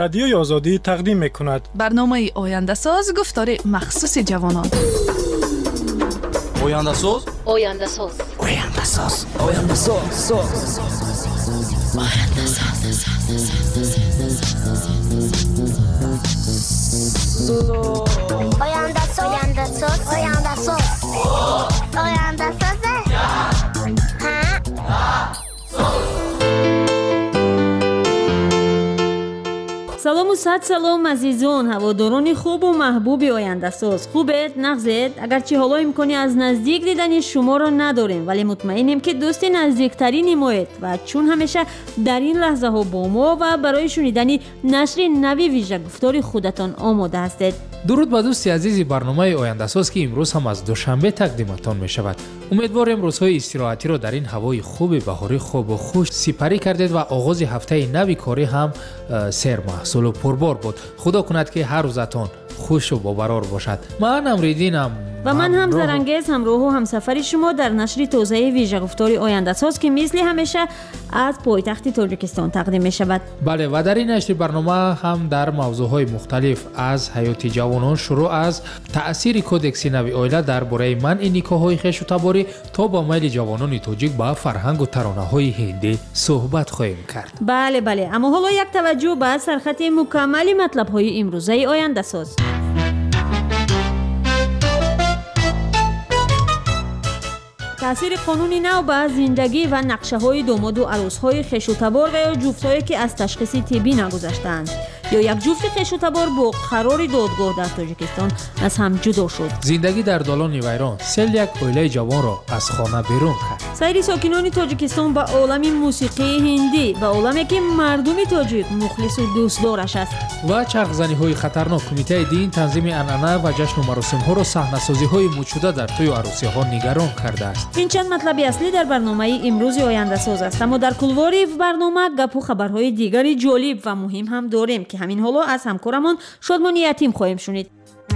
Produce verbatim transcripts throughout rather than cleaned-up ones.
رادیوی آزادی تقدیم می‌کند. برنامه آینده ساز گفتار مخصوص جوانان. آینده ساز آینده ساز آینده ساز آینده ساز آینده ساز آینده ساز آینده ساز آینده ساز салому сад салом азизон ҳаводорони хубу маҳбуби ояндасоз хубед нағзед агарчи ҳоло имкони аз наздик дидани шуморо надорем вале мутмаинем ки дӯсти наздиктарини моед ва чун ҳамеша дар ин лаҳзаҳо бо мо ва барои шунидани нашри нави вижа гуфтори худатон омода ҳастед. дуруд ба дӯсти азизи барномаи ояндасоз ки имрӯз ҳам аз душанбе тақдиматон мешавад. умедворем рӯзҳои истироҳатиро дар ин ҳавои хуби баҳорӣ хубу хуш сипарӣ кардед ва оғози ҳафтаи нави корӣ ҳам сермаҳсулу пурбор буд. худо кунад ки ҳар рӯзатон хушу бобарор бошад. ман амридинам ва ман ҳам зарангез ҳамроҳу ҳамсафари шумо дар нашри тозаи вижагуфтори ояндасоз ки мисли ҳамеша аз пойтахти тоҷикистон тақдим мешавад. бале ва дар ин нашри барнома ҳам дар мавзӯъҳои мухталиф аз ҳаёти ҷавонон шурӯъ аз таъсири кодекси нави оила дар бораи манъи никоҳҳои хешутаборӣ то ба майли ҷавонони тоҷик ба фарҳангу таронаҳои ҳиндӣ суҳбат хоҳем кард. бале бале аммо ҳоло як таваҷҷӯҳ ба сархати мукаммали матлабҳои имрӯзаи ояндасоз. таъсири қонуни нав ба зиндагӣ ва нақшаҳои домоду арӯсҳои хешутабор ва ё ҷуфтҳое ки аз ташхиси тиббӣ нагузаштаанд ё як ҷуфти хешутабор бо қарори додгоҳ дар тоҷикистон аз ҳам ҷудо шуд. зиндагӣ дар долони вайрон сел як оилаи ҷавонро аз хона берун кард. сайри сокинони тоҷикистон ба олами мусиқии ҳиндӣ ба оламе ки мардуми тоҷик мухлису дӯстдораш аст ва чархзаниҳои хатарнок кумитаи дин танзими анъана ва ҷашну маросимҳоро саҳнасозиҳои мучуда дар тӯю арӯсиҳо нигарон кардааст. ин чанд матлаби аслӣ дар барномаи имрӯзи ояндасоз аст аммо дар кулвори барнома гапу хабарҳои дигари ҷолиб ва муҳим ҳам дорем ки ҳамин ҳоло аз ҳамкорамон шодмони ятим хоҳем шунид.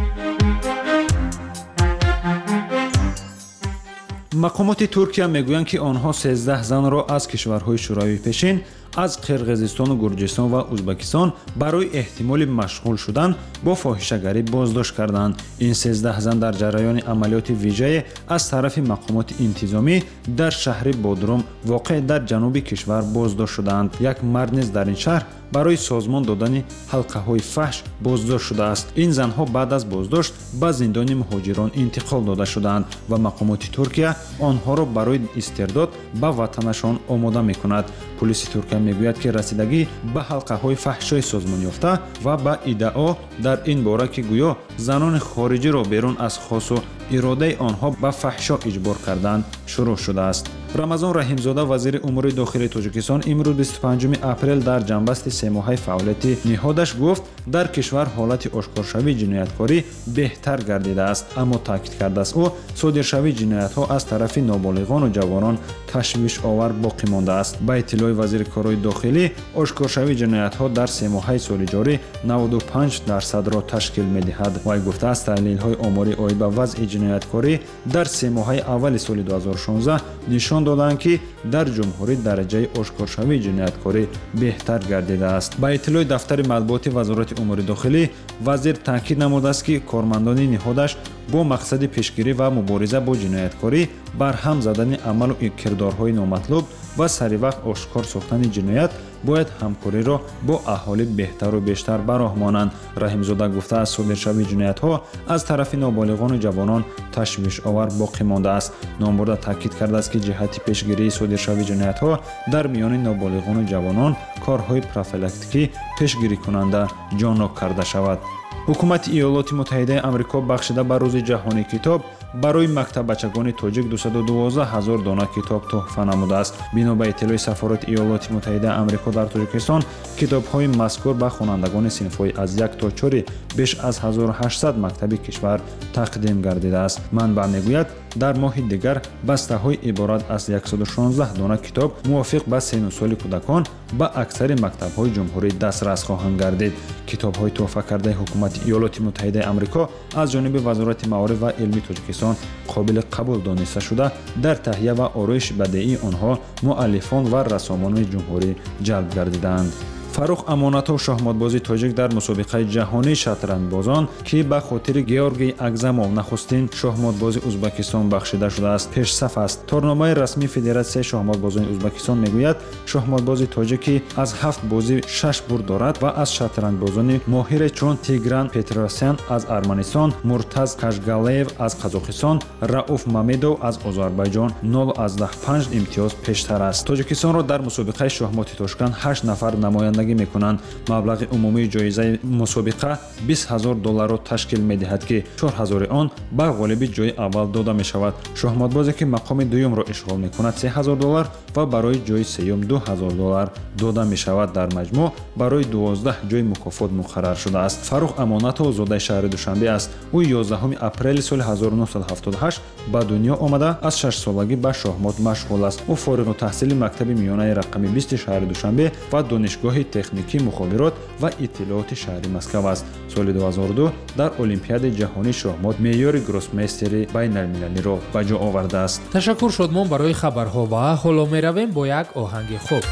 мақомоти туркия мегӯянд ки онҳо сездаҳ занро аз кишварҳои шӯравии пешин аз қирғизистону гурҷистон ва узбекистон барои эҳтимоли машғул шудан бо фоҳишагарӣ боздошт карданд. ин сездаҳ зан дар ҷараёни амалиёти вижае аз тарафи мақомоти интизомӣ дар шаҳри бодрум воқеъ дар ҷануби кишвар боздошт шуданд. як мард низ дар ин шаҳр барои созмон додани ҳалқаҳои фаҳш боздошт шудааст. ин занҳо баъд аз боздошт ба зиндони муҳоҷирон интиқол дода шуданд ва мақомоти туркия онҳоро барои истирдод ба ватанашон омода мекунад. пулиси туркия мегӯяд ки расидагӣ ба ҳалқаҳои фаҳшои созмонёфта ва ба иддао дар ин бора ки гӯё занони хориҷиро берун аз хосу иродаи онҳо ба фаҳшо иҷбор кардан шурӯъ шудааст. рамазон раҳимзода вазири умури дохилии тоҷикистон имрӯз бисту панҷуми апрел дар ҷанбасти семоҳаи фаъолияти ниҳодаш гуфт дар кишвар ҳолати ошкоршавии ҷинояткорӣ беҳтар гардидааст, аммо таъкид кардааст ӯ содиршавии ҷиноятҳо аз тарафи ноболиғону ҷавонон ташвишовар боқӣ мондааст. ба иттилои вазири корҳои дохилӣ ошкоршавии ҷиноятҳо дар семоҳаи соли ҷорӣ наводу панҷ дарсадро ташкил медиҳад. вай гуфтааст таҳлилҳои оморӣ оид ба вазъи ҷинояткорӣ дар семоҳаи аввали соли ду ҳазору шонздаҳ нишон доданд ки дар ҷумҳурӣ дараҷаи ошкоршавии ҷинояткорӣ беҳтар гардидааст. ба иттилои дафтари матбуоти вазорати умури дохилӣ вазир таъкид намудааст ки кормандони ниҳодаш бо мақсади пешгирӣ ва мубориза бо ҷинояткорӣ барҳам задани амалу кирдорҳои номатлуб ва саривақт ошкор сохтани ҷиноят бояд ҳамкориро бо аҳолӣ беҳтару бештар бароҳмонанд. раҳимзода гуфтааст содиршавии ҷиноятҳо аз тарафи ноболиғону ҷавонон ташвишовар боқӣ мондааст. ном бурда таъкид кардааст ки ҷиҳати пешгирии содиршавии ҷиноятҳо дар миёни ноболиғону ҷавонон корҳои профилактикӣ пешгирикунанда ҷонок карда шавад. ҳукумати иёлоти муттаҳидаи амрико бахшида ба рӯзи ҷаҳонии китоб барои мактаббачагони тоҷик дусаду дувоздаҳ ҳазор дона китоб туҳфа намудааст. бино ба иттилои сафорати иёлоти муттаҳидаи амрико дар тоҷикистон китобҳои мазкур ба хонандагони синфҳои аз як то чори беш аз ҳазору ҳаштсад мактаби кишвар тақдим гардидааст. манбаъ мегӯяд дар моҳи дигар бастаҳои иборат аз яксаду шонздаҳ дона китоб мувофиқ ба сену соли кӯдакон ба аксари мактабҳои ҷумҳурӣ дастрас хоҳанд гардид. китобҳои туҳфа кардаи ҳукумати иёлоти муттаҳидаи амрико аз ҷониби вазорати маориф ва илми тоҷикистон қобили қабул дониста шуда дар таҳия ва ороиши бадеии онҳо муаллифон ва рассомони ҷумҳурӣ ҷалб гардиданд. фарух амонатов шахматбози тоҷик дар мусобиқаи ҷаҳонии шатрандбозон ки ба хотири георгий агзамов нахустин шахматбози узбекистон бахшида шудааст пешсаф аст. торномаи расмии федератсияи шахматбозони узбекистон мегӯяд шахматбози тоҷикӣ аз ҳафт бозӣ шаш бурд дорад ва аз шатрандбозони моҳире чун тигран петросян аз арманистон, муртаз кашгалеев аз қазоқистон, рауф мамедов аз озарбайҷон нол аздаҳ панҷ имтиёз пештар аст. тоҷикистонро дар мусобиқаи шахмоти тошканд ҳашт нафар намояндагӣ мекунанд. маблағи умумии ҷоизаи мусобиқа бист ҳазор долларро ташкил медиҳад ки чор ҳазори он ба ғолиби ҷойи аввал дода мешавад. шахматбозе ки мақоми дуюмро ишғол мекунад се ҳазор доллар ва барои ҷойи сеюм ду ҳазор доллар дода мешавад. дар маҷмӯъ барои дувоздаҳ ҷойи мукофот муқаррар шудааст. фарух амонатов зодаи шаҳри душанбе аст. ӯ ёздаҳуми апрели соли ҳазору нуҳсад ҳафтоду ҳашт ба дунё омада аз шашсолагӣ ба шахмот машғул аст. ӯ фориғутаҳсили мактаби миёнаи рақами бисти шаҳри душанбе ва донишгоҳи техникии мухобирот ва иттилооти шаҳри москав аст. соли ду ҳазору ду дар олимпиадаи ҷаҳонии шахмот меъёри гроссмейстери байналмилалиро ба ҷо овардааст. ташаккур шодмон барои хабарҳо ва ҳоло меравем бо як оҳанги хуб.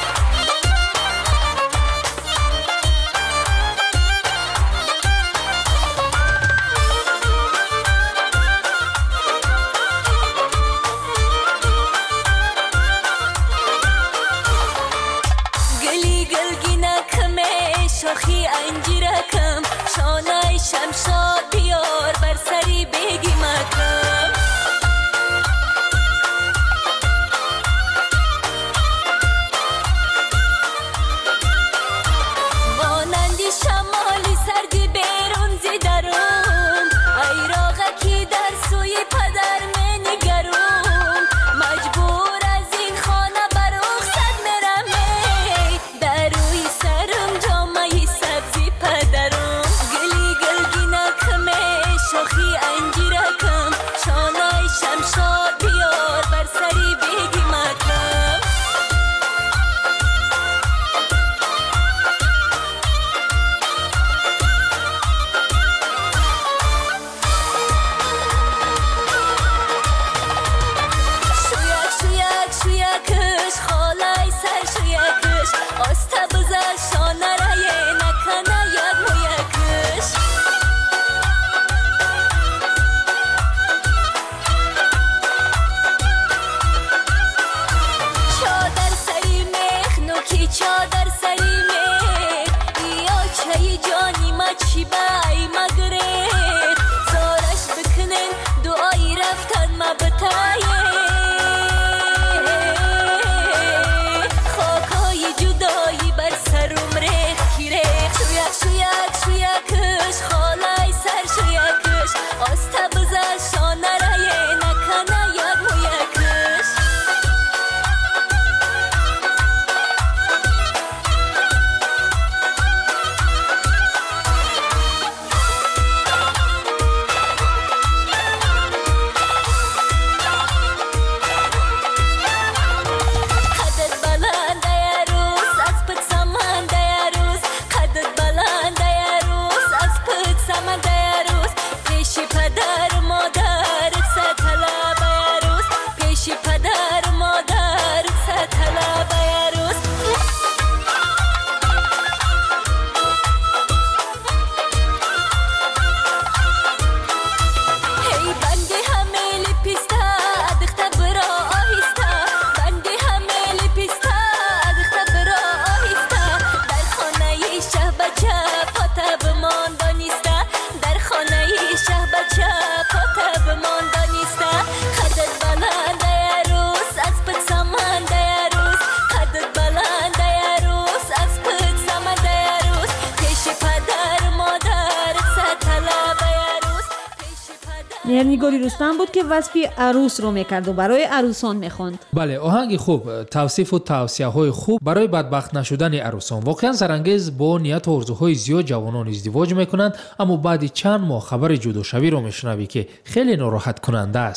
меҳрнигори рустам буд ки васфи арӯсро мекарду барои арӯсон мехонд. бале оҳанги хуб, тавсифу тавсияҳои хуб барои бадбахт нашудани арӯсон. воқеан зарангез бо нияту орзуҳои зиёд ҷавонон издивоҷ мекунанд, аммо баъди чанд моҳ хабари ҷудошавиро мешунавӣ ки хеле нороҳаткунанда аст.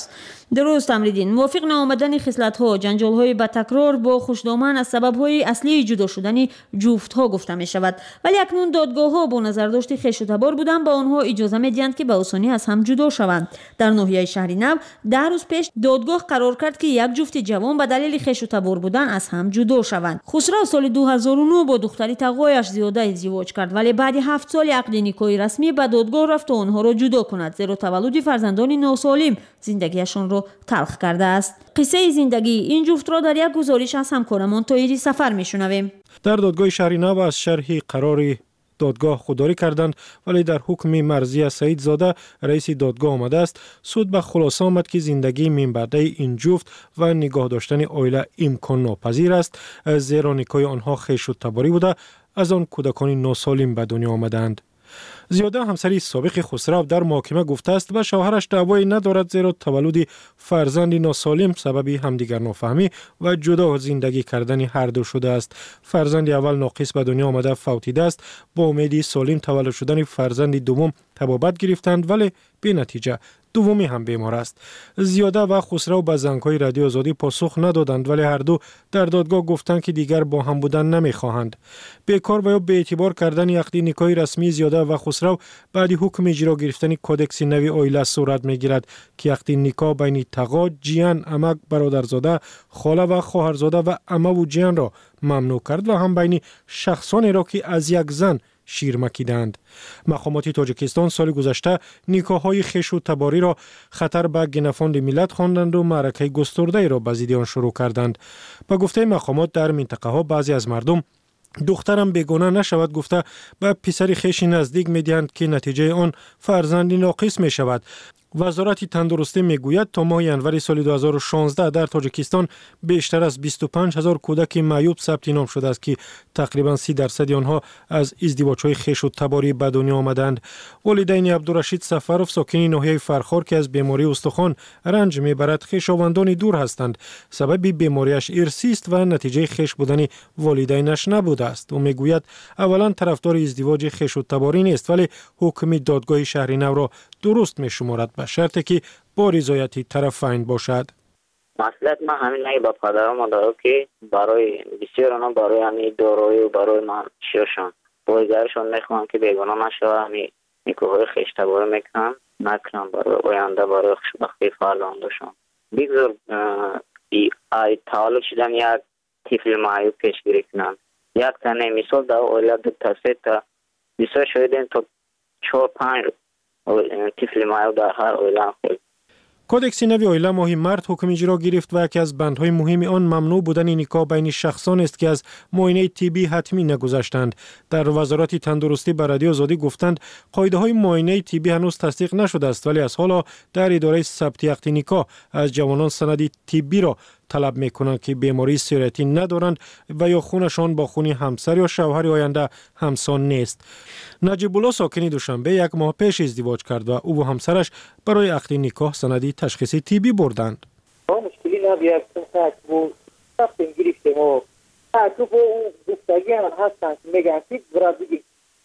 درست امریدین. موافق نآمدن خصلت‌ها، جنجال‌های با تکرار با خوشدامن از سبب‌های اصلی جدا شدن جفت‌ها گفته می‌شود. ولی اکنون دادگاه‌ها با نظرداشت خویش و تبار بودن با آنها اجازه می‌دهند که به آسانی از هم جدا شوند. در ناحیه شهری نو ده روز پیش دادگاه قرار کرد که یک جفت جوان به دلیل خویش و تبار بودن از هم جدا شوند. خسرو سال دو هزار و نه با دختری تقوایش زیاده ازدواج کرد، ولی بعد هفت سال عقد نکاحی رسمی به دادگاه رفت تا آنها را جدا کند، زیرا تولد فرزندان ناسالم زندگیشان را تلخ کرده است. قصه زندگی این جفت را در یک گزارش از همکارمان طاهری سفر میشنویم. در دادگاه شهری نو از شرح قرار دادگاه خودداری کردند، ولی در حکم مرضیه سعید زاده رئیس دادگاه آمده است سود به خلاصه آمد که زندگی من بعده این جفت و نگاه داشتن عائله امکان ناپذیر است، زیرا نکاح آنها خویش و تباری بوده از آن کودکان ناسالم به دنیا آمدند. زیاده همسری سابق خسرو در محاکمه گفته است و شوهرش دعوایی ندارد، زیرا تولد فرزند ناسالم سبب همدیگر نافهمی و جدا زندگی کردن هر دو شده است. فرزند اول ناقص به دنیا آمده فوتیده است. با امید سالم تولد شدن فرزند دوم طبابت گرفتند، ولی بی نتیجه. دومی هم بیمار است. زیاده و خسرو به زنگ‌های رادیو آزادی پاسخ ندادند، ولی هر دو در دادگاه گفتند که دیگر با هم بودن نمی‌خواهند. بیکار و یا به اعتبار کردن عقد نکاحی رسمی زیاده و خسرو بعد حکم اجرا گرفتن کدکس نوی عائله صورت می‌گیرد که عقد نکاح بین تقا، جیان، عمک، برادرزاده، خاله و خواهرزاده و عمه و جیان را ممنوع کرد و هم بین شخصانی را که از یک زن شیر مکیدند. مقامات تاجیکستان سال گذشته نکاح‌های خویش و تباری را خطر به گنفاند ملت خواندند و معرکه گسترده را به ضد آن شروع کردند. به گفته مقامات در منطقه ها بعضی از مردم دخترم بیگانه نشود گفته به پسر خویش نزدیک می‌دهند که نتیجه آن فرزند ناقص می شود. وزارت تندرستی میگوید تا ماه ینور سال دو هزار و شانزده در تاجیکستان بیشتر از بیست و پنج هزار کودک معیوب ثبت نام شده است که تقریبا سی درصد آنها از ازدواج‌های خویش و تباری به دنیا آمدند. والدین عبدالرشید سفروف ساکن ناحیه فرخار که از بیماری استخوان رنج میبرد خویشاوندان دور هستند. سبب بیماریش ارثی است و نتیجه خویش بودن والدینش نبوده است. او میگوید اولا طرفدار ازدواج خویش و تباری نیست، ولی حکم دادگاه شهری نو را درست میشمارد به شرطی که با رضایت طرفین باشد. مسئله ما همین نه با پدرم داره که برای بسیار آنها برای همین دارایی و برای من شیرشان بایگرشان میخوان که بیگانه نشوه، همین نکاحهای خویش تباری میکنن نکنن برای آینده برای خوشبختی فرزندشان. بگذار ای تولد شدن یک طفل معیوب پیشگیری کنن. یک تنه مثال در عائله دو تا سه تا بسیار شدین تا چهار پنج طفل معیوب در هر عائله خود. کدکس نوی عائله ماه مارس حکم اجرا گرفت و یکی از بندهای مهم آن ممنوع بودن نکاح بین شخصان است که از معاینه طبی حتمی نگذشتند. در وزارت تندرستی به رادیو آزادی گفتند قاعده های معاینه طبی هنوز تصدیق نشده است، ولی از حالا در اداره ثبت عقد نکاح از جوانان سند طبی را طلب میکنند که بیماری سریتی ندارند و یا خونشان با خون همسر یا شوهر آینده همسان نیست. نجیب الله ساکن دوشنبه یک ماه پیش ازدواج کرد و او و همسرش برای عقد نکاح سندی تشخیصی طبی بردند. مشکلی نبید که بود سخت گرفتیم و تو با اون گفتگی هم هستن میگن که برای دیگه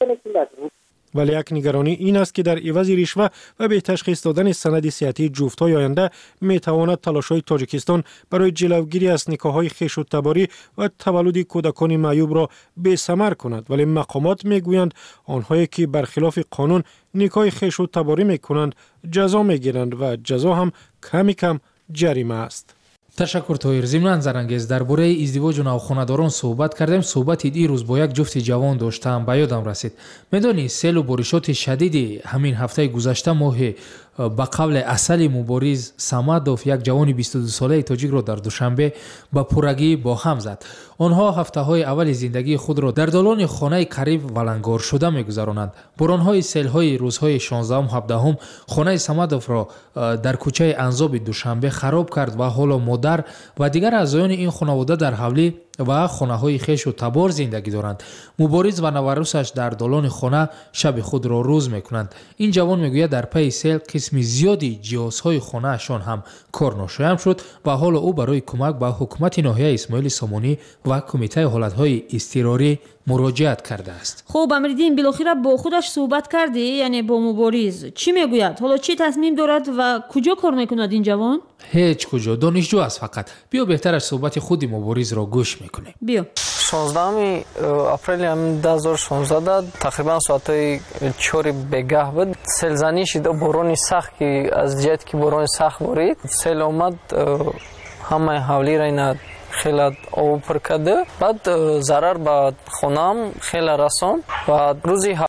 ولی یک نگرانی این است که در عوض رشوه و به تشخیص دادن سند صحتی جفت‌های آینده میتواند تلاش‌های تاجیکستان برای جلوگیری از نکاح‌های خویش و تباری و تولد کودکان معیوب را بی‌ثمر کند. ولی مقامات میگویند آنهایی که برخلاف قانون نکاح خویش و تباری میکنند جزا میگیرند و جزا هم کمی کم جریمه است. تشکر طاهر. ضمناً زرانگیز درباره ازدواج و نوخانه‌داران صحبت کردیم. صحبت دیروز با یک جفت جوان داشتم، به یادم رسید. میدانی سیل و بارشات شدید همین هفته گذشته ماه به قول اصل مبارز سمدوف یک جوان بیست و دو ساله تاجیک را در دوشنبه به پرگی با هم زد. آنها هفته های اول زندگی خود را در دالان خانه قریب ولنگار شده می‌گذرانند. باران‌های سیل‌های روزهای شانزدهم هفدهم خانه سمدوف را در کوچه انزاب دوشنبه خراب کرد و حالا مادر و دیگر اعضایان این خانواده در حولی و خانه‌های خویش و تبار زندگی دارند. مبارز و نوروسش در دالان خانه شب خود را روز میکنند. این جوان میگوید در پی سیل قسم زیادی جهازهای خانه‌شان هم کار ناشایم شد و حالا او برای کمک به حکومت ناحیه اسماعیل سامانی و کمیته حالت‌های اضطراری مراجعت کرده است. خب امریدین بالاخره با خودش صحبت کردی، یعنی با مبارز چی میگوید؟ حالا چی تصمیم دارد و کجا کار میکند این جوان؟ هیچ کجا دانشجو است فقط. بیا بهترش صحبت خود مبارز را گوش میکنیم. بیا. شانزدهم اپریل دو هزار و شانزده تقریبا ساعت چهار بگه بود. سیلزنی شد، باران سخت که از جهت که باران سخت بارید، سیل آمد همه حولی را اینا خیلی آب پر کرده. بعد ضرر به خونم خیلی رسان و روزی